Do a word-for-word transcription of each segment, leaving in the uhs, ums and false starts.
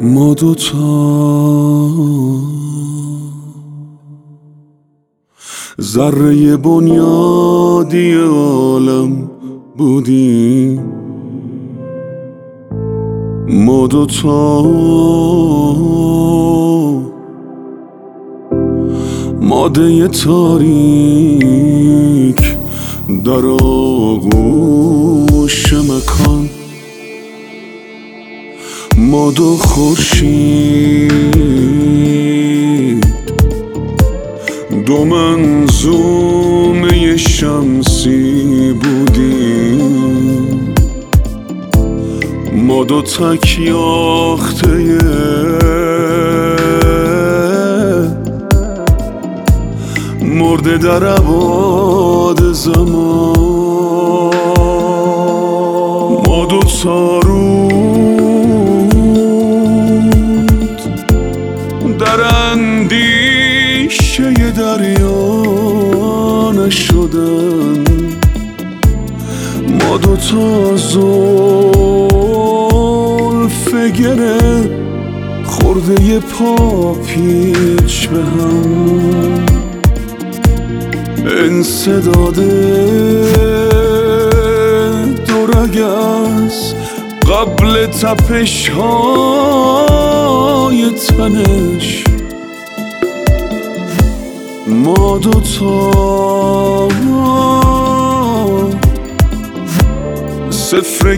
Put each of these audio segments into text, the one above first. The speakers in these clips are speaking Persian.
ما دوتا ذره بنیادی عالم بودیم، ما دوتا ماده تاریک در آغوش مکان، ما دو خورشید دو منظومه شمسی بودیم، ما دو تک یاخته مرده در ابعاد زمان، ما دو تا رود در اندیشه دریا نشدن، ما دو تا زلف گره خورده پا پیچ به هم، انسداد دو رگ است قبل تپش های تنش، ما دوتا صفر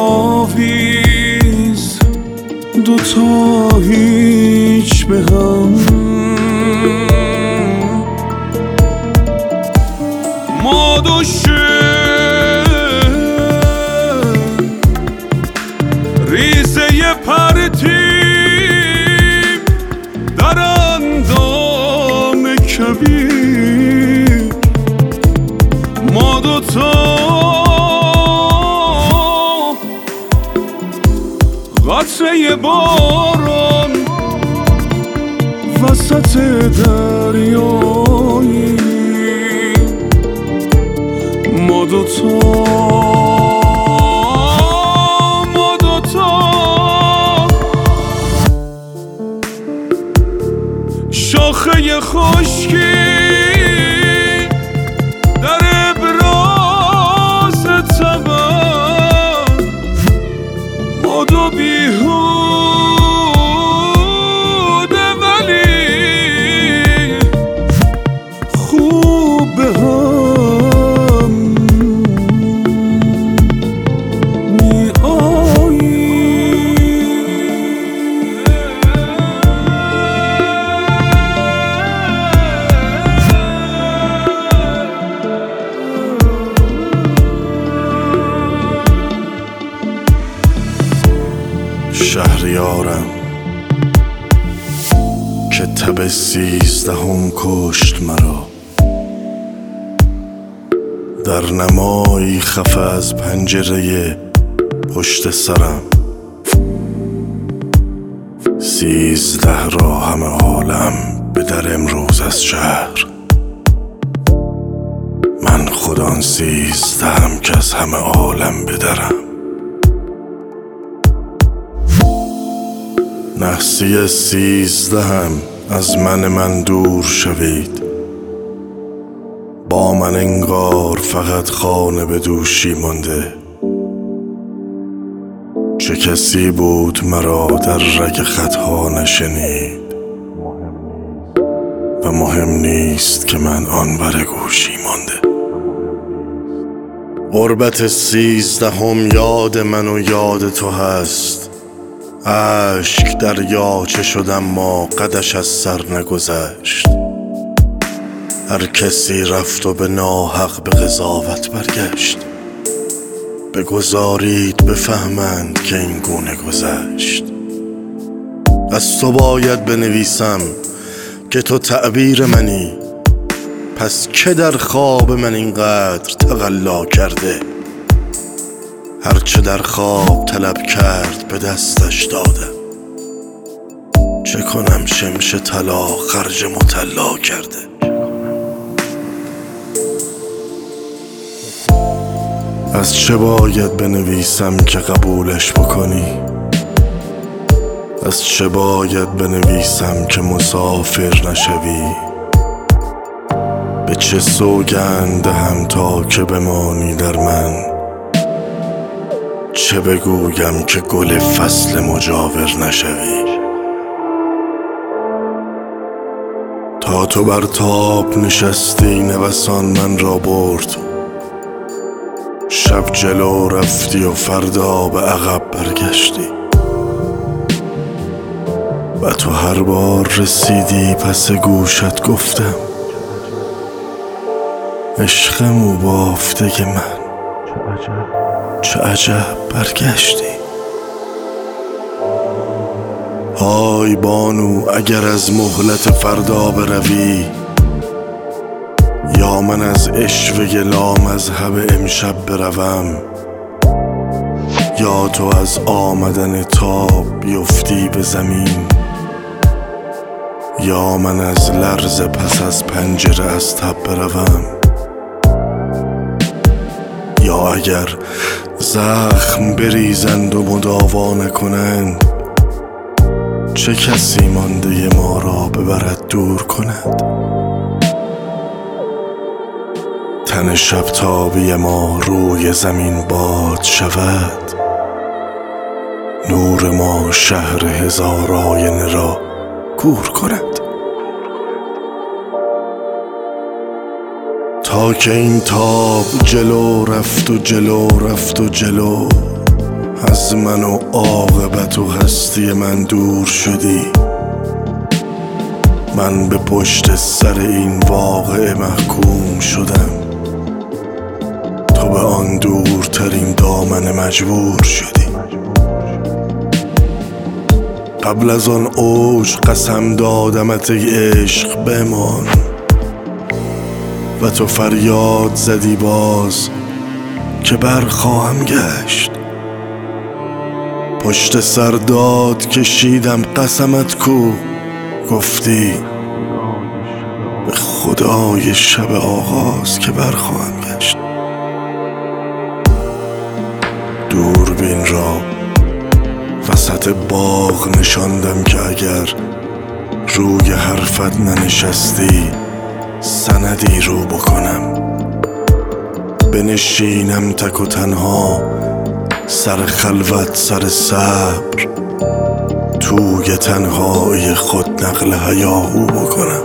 گلاویز دوتا هیچ به هم، ما دو ریزه پرتیم در اندام کبیر، ما دوتا قطره باران وسط دریایی، ما دوتا ما دوتا شاخه خشکی در ابراز طبع، ما دو بیهوده ولی خوب به هم می آیی. شهریارم که تب سیزدهم کشت مرا، در نمایی خفه از پنجره پشت سرم، سیزده را همه عالم به در امروز از شهر، من خود آن سیزدهم که از همه عالم بدرم. نحسی سیزدهم از من من دور شوید، با من انگار فقط خانه به دوشی مانده، چه کسی بود مرا در رگ خطها نشنید و مهم نیست که من آن بر گوشی مانده. غربت سیزدهم یاد من و یاد تو هست، اشک دریاچه شد اما قدش از سر نگذشت، هر کسی رفت و به ناحق به قضاوت برگشت، بگذارید بفهمند که این گونه گذشت. از تو باید بنویسم که تو تعبیر منی، پس که در خواب من اینقدر تقلا کرده، هرچه در خواب طلب کرد به دستش دادم، چه کنم شمش طلا خرج مطلا کرده. از چه باید بنویسم که قبولش بکنی، از چه باید بنویسم که مسافر نشوی؟ به چه سوگند دهم تا که بمانی در من؟ چه بگویم که گل فصل مجاور نشوی؟ تا تو بر تاب نشستی نوسان من را برد، شب جلو رفتی و فردا به عقب برگشتی، و تو هر بار رسیدی پس گوشت گفتم عشقم و بافته من چه عجب برگشتی. های بانو اگر از مهلت فردا بروی، یا من از عشوه لامذهب امشب بروم، یا تو از آمدن تاب بیفتی به زمین، یا من از لرز پس از پنجره از تب بروم، یا اگر زخم بریزند و مداوا نکنند، چه کسی مانده ما را ببرد دور کند؟ تن شب تابی ما روی زمین باد شود، نور ما شهر هزار آینه را کور کند. تا که این تاب جلو رفت و جلو رفت و جلو، از من و عاقبت و هستی من دور شدی، من به پشت سر این واقعه محکوم شدم، تو به آن دورترین دامن مجبور شدی. قبل از آن اوج قسم دادمت ای عشق بمان، و تو فریاد زدی باز که برخواهم گشت. پشت سر داد کشیدم قسمت کو، گفتی به خدای شب آغاز که برخواهم گشت. دوربین را وسط باغ نشاندم که اگر روی حرفت ننشستی سندی رو بکنم، بنشینم تک و تنها سر خلوت سر صبر، توی تنهایی خود نقل هیاهو بکنم.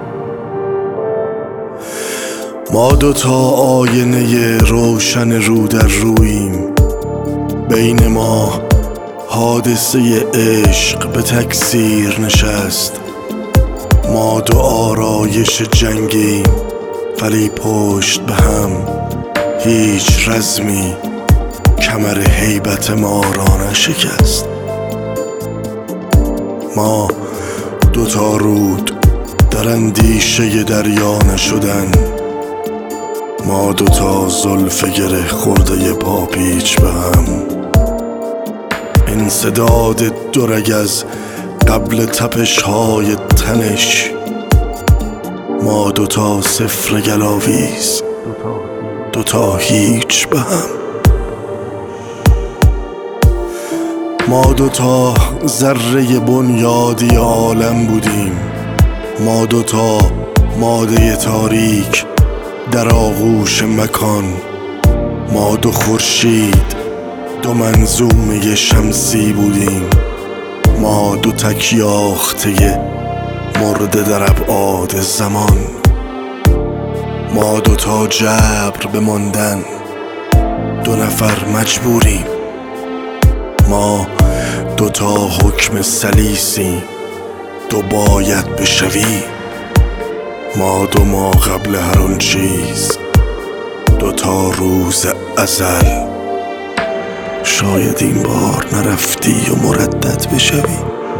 ما دوتا آینه روشن رو در روییم، بین ما حادثه عشق به تکثیر نشست. ما دو آرایش جنگیم ولی پشت به هم، هیچ رزمی کمر هیبت ما را نشکست. ما دوتا رود در اندیشه دریا نشدن، ما دوتا زلف گره خورده پاپیچ به هم. انسداد دو رگ از قبل تپش های تنش، ما دوتا صفر گلاویز دوتا هیچ به هم. ما دوتا ذره بنیادی عالم بودیم، ما دوتا ماده تاریک در آغوش مکان، ما دو خورشید دو منظومه شمسی بودیم، ما دو تک یاخته مرده در ابعاد زمان، ما دوتا جبر به ماندن دو نفر مجبوریم، ما دوتا حکم سلیسی دو باید بشوی، ما دو ما قبل هر آن چیز دوتا روز ازل، شاید این بار نرفتی و مردد بشوی.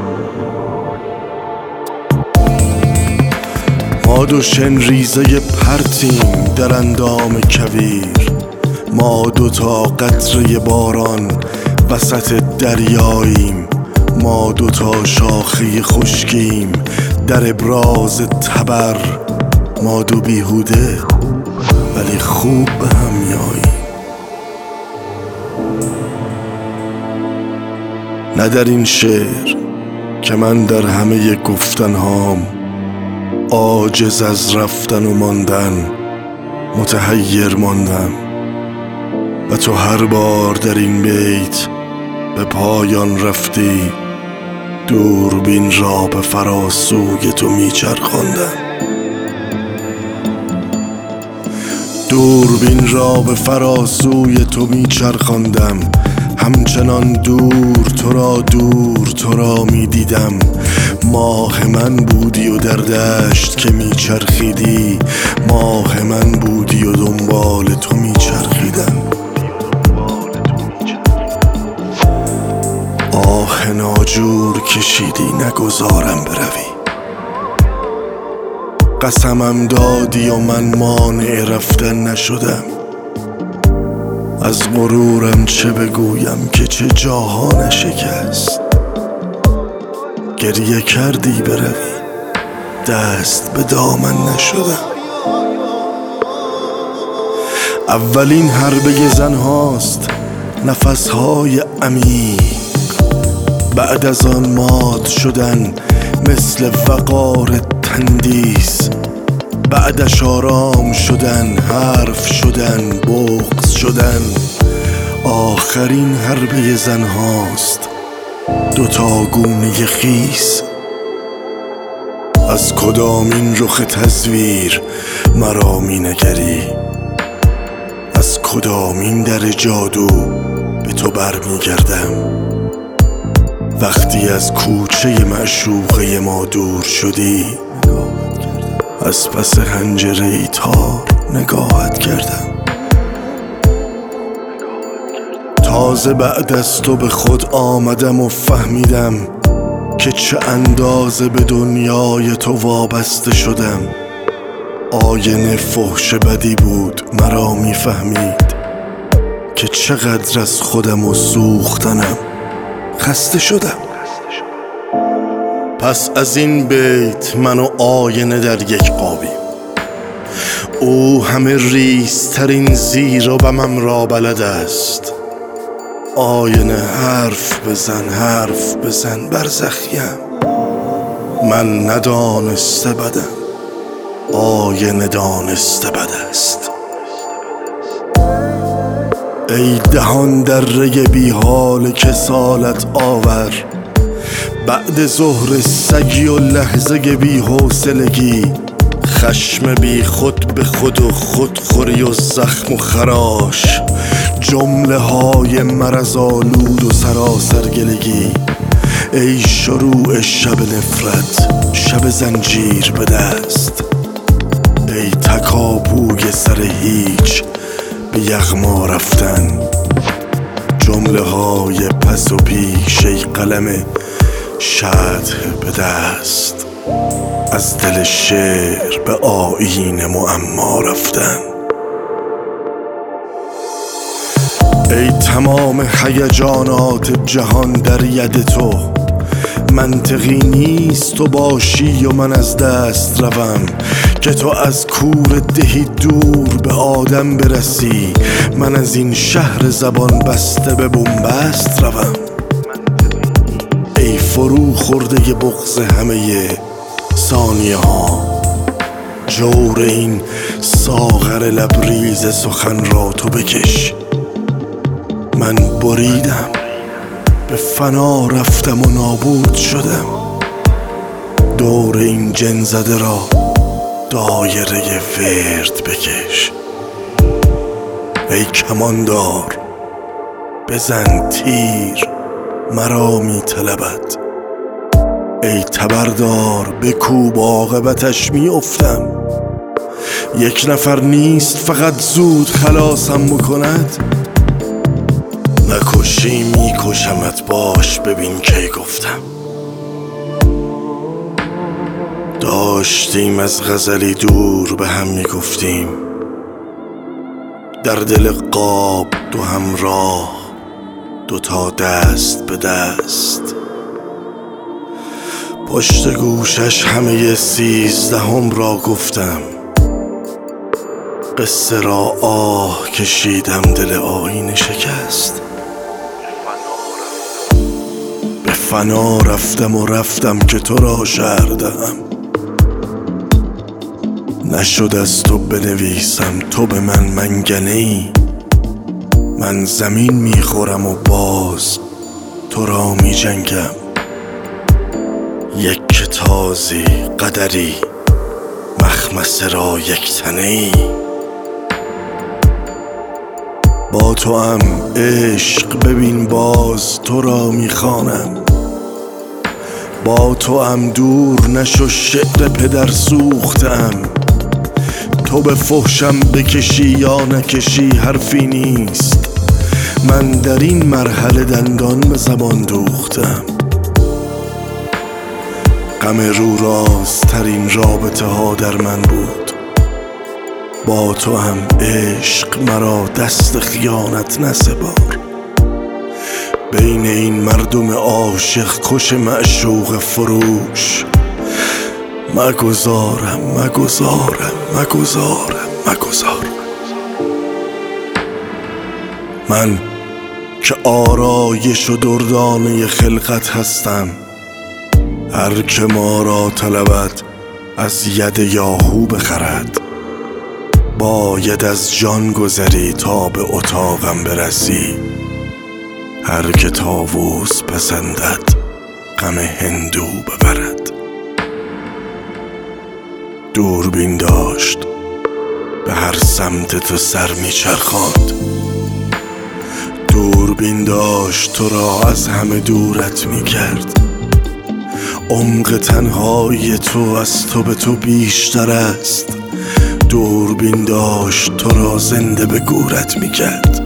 ما دو شن ریزه پرتیم در اندام کویر، ما دوتا قطره باران وسط دریاییم، ما دوتا شاخه خشکیم در ابراز تبر، ما دو بیهوده ولی خوب به هم میاییم. نه در این شعر که من در همه گفتنهام عاجز از رفتن و ماندن متحیر ماندم و تو هر بار در این بیت به پایان رفتی دوربین را به فراسوی تو میچرخاندم دوربین را به فراسوی تو میچرخاندم همچنان دور تو را دور تو را میدیدم ماه من بودی و در دشت که میچرخیدی ماه من بودی و دنبال تو میچرخیدم آه ناجور کشیدی نگذارم بروی قسمم دادی و من مانع رفتن نشدم از غرورم چه بگویم که چه جاها نشکست گریه کردی بروی دست به دامن نشدم اولین حربه زن هاست نفسهای عمیق بعد از آن مات شدن مثل وقار تندیس بعدش آرام شدن حرف شدن بغض شدن آخرین حربه زن هاست دوتا گونه خیس از کدامین رخ تصویر مرا می نگری از کدامین در جادو به تو بر می گردم وقتی از کوچه معشوقه ما دور شدی از پس حنجره تار نگاهت کردم تازه بعد از تو به خود آمدم و فهمیدم که چه اندازه به دنیای تو وابسته شدم آینه فحش بدی بود مرا میفهمید که چقدر از خودم و سوختنم خسته شدم پس از این بیت من و آینه در یک قابیم او همه ریزترین زیر و بمم را بلد است آینه حرف بزن حرف بزن برزخیم من ندانسته بدم آینه دانسته بد است ای دهان دره بی حال کسالت آور بعد ظهر سگی و لحظه بی حوصلگی خشم بی خود به خود و خودخوری و زخم و خراش جمله های مرض آلود و سراسر گلگی ای شروع شب نفرت شب زنجیر به دست ای تکاپوی سر هیچ به یغما رفتن جمله های پس و پیش ای قلم شطح به دست از دل شعر به آیین معما رفتن ای تمام هیجانات جهان در ید تو منطقی نیست تو باشی و من از دست روم که تو از کور دهی دور به آدم برسی من از این شهر زبان بسته به بنبست روم ای فرو خورده بغض همه ثانیه ها جور این ساغر لبریز سخن را تو بکش من بریدم به فنا رفتم و نابود شدم دور این جن زده را دایره ورد بکش ای کماندار بزن تیر مرا می طلبد ای تبردار بکوب عاقبتش می افتم یک نفر نیست فقط زود خلاصم بکند نکشی می کشمت باش ببین کی گفتم داشتیم از غزلی دور به هم می گفتیم در دل قاب دو همراه دو تا دست به دست پشت گوشش همه سیزدهم را گفتم قصه را آه کشیدم دل آینه شکست به فنا رفتم و رفتم که تو را شعر دهم. نشد از تو بنویسم تو به من منگنه ای. من زمین میخورم و باز تو را می جنگم. یک تازی قدری مخمسه را یک تنه ای. با تو هم عشق ببین باز تو را میخوانم. با تو هم دور نشو شعر پدر سوختم. تو به فحشم بکشی یا نکشی حرفی نیست. من در این مرحله دندان به زبان دوختم. غم رو رازترین رابطه ها در من بود. با تو هم عشق مرا دست خیانت نسپار. بین این مردم عاشق کش معشوق فروش مگذارم مگذارم مگذارم مگذارم. من که آرایش و دردانه خلقت هستم. هر که ما را طلبد از ید یاهو بخرد. باید از جان گذری تا به اتاقم برسی. هر که طاووس پسندد غم هندو ببرد. دوربین داشت به هر سمت تو سر میچرخاند. دوربین داشت تو را از همه دورت میکرد. عمق تنهای تو از تو به تو بیشتر است. دوربین داشت تو را زنده به گورت میکرد.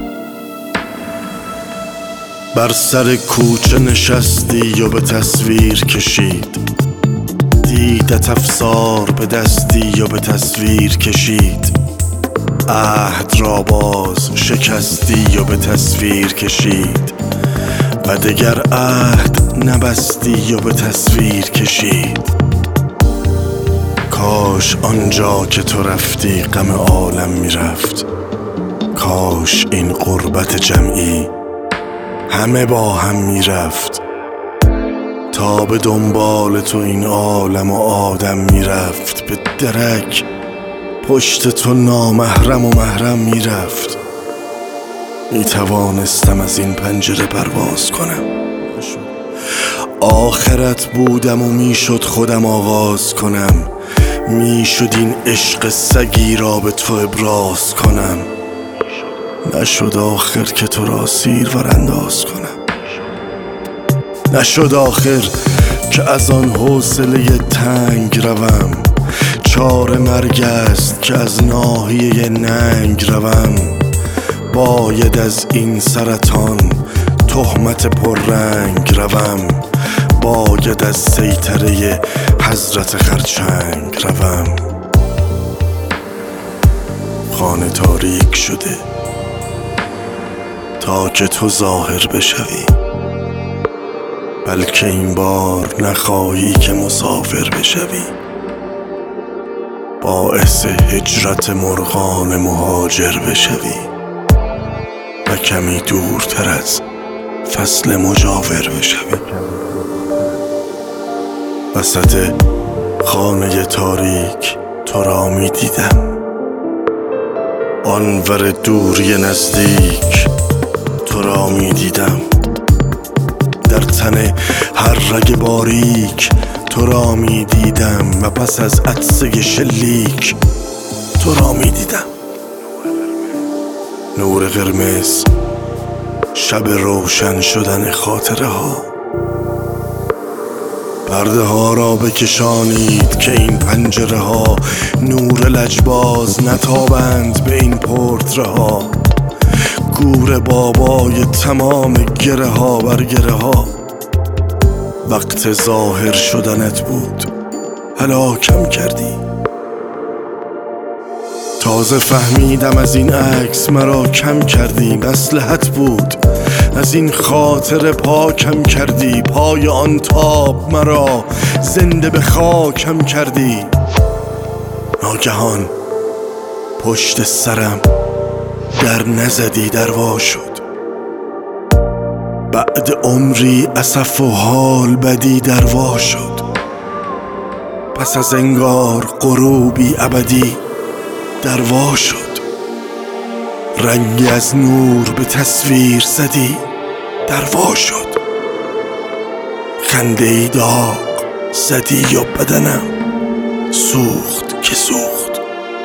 بر سر کوچه نشستی و به تصویر کشید. دیدت افسار به دستی و به تصویر کشید. عهد را باز شکستی و به تصویر کشید. و دگر عهد نبستی و به تصویر کشید. کاش آنجا که تو رفتی غم عالم میرفت. کاش این غربت جمعی همه با هم میرفت. تا به دنبال تو این عالم و آدم میرفت. به درک پشت تو نامحرم و محرم میرفت. میتوانستم از این پنجره پرواز کنم. آخرت بودم و میشد خودم آغاز کنم. میشد این عشق سگی را به تو ابراز کنم. نشد آخر که تو را سیر ورانداز کنم. نشد آخر که از آن حوصله تنگ روم. چاره مرگ است که از ناحیه ننگ روم. باید از این سرطان تهمت پررنگ روم. باید از سیطره حضرت خرچنگ روم. خانه تاریک شده تا که تو ظاهر بشوی. بلکه این بار نخواهی که مسافر بشوی. باعث هجرت مرغان مهاجر بشوی و کمی دورتر از فصل مجاور بشوی. وسط خانه تاریک تو را می دیدم. آنور دوری نزدیک تو را می دیدم. در تن هر رگ باریک تو را می دیدم. و پس از عطسه شلیک تو را می دیدم. نور قرمز شب روشن شدن خاطره ها. پرده ها را بکشانید که این پنجره ها نور لجباز نتابند به این پورتره ها. گور بابای تمام گره ها بر گره ها. وقت ظاهر شدنت بود هلاکم کردی. تازه فهمیدم از این عکس مرا کم کردی. مصلحت بود از این خاطر پاکم کردی. پای آن تاب مرا زنده به خاکم کردی. ناگهان پشت سرم در نزدی در وا شد. بعد عمری اسف و حال بدی در وا شد. پس از انگار غروبی ابدی در وا شد. رنگی از نور به تصویر زدی در وا شد. خنده ای داغ زدی و بدنم سوخت که سوخت.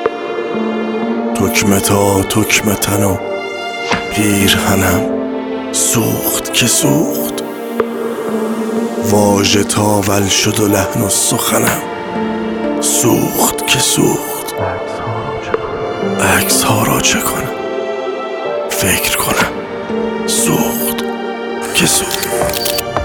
تکمه تا تکمه تن و پیرهنم سوخت که سوخت. واژه تاول شد و لحن و سخنم سوخت که سوخت. عکس ها را چه کنم؟ فکر کنم سوخت که سوخت.